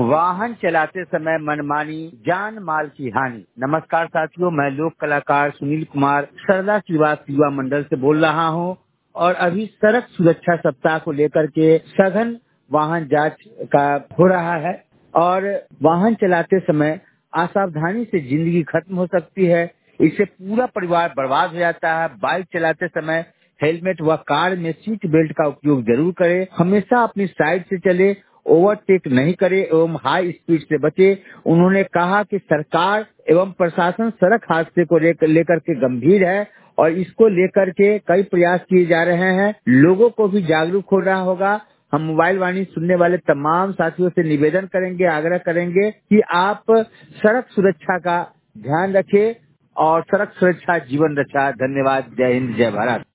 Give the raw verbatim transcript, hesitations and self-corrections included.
वाहन चलाते समय मनमानी जान माल की हानि। नमस्कार साथियों, मैं लोक कलाकार सुनील कुमार सरला श्रीवास युवा मंडल से बोल रहा हूं और अभी सड़क सुरक्षा सप्ताह को लेकर के सघन वाहन जांच का हो रहा है और वाहन चलाते समय असावधानी से जिंदगी खत्म हो सकती है। इससे पूरा परिवार बर्बाद हो जाता है। बाइक चलाते समय हेलमेट व कार में सीट बेल्ट का उपयोग जरूर करें। हमेशा अपनी साइड से चले, ओवरटेक नहीं करे एवं हाई स्पीड से बचे। उन्होंने कहा कि सरकार एवं प्रशासन सड़क हादसे को लेकर के गंभीर है और इसको लेकर के कई प्रयास किए जा रहे हैं। लोगों को भी जागरूक होना होगा। हम मोबाइल वाणी सुनने वाले तमाम साथियों से निवेदन करेंगे, आग्रह करेंगे कि आप सड़क सुरक्षा का ध्यान रखें और सड़क सुरक्षा जीवन रक्षा। धन्यवाद। जय हिंद, जय भारत।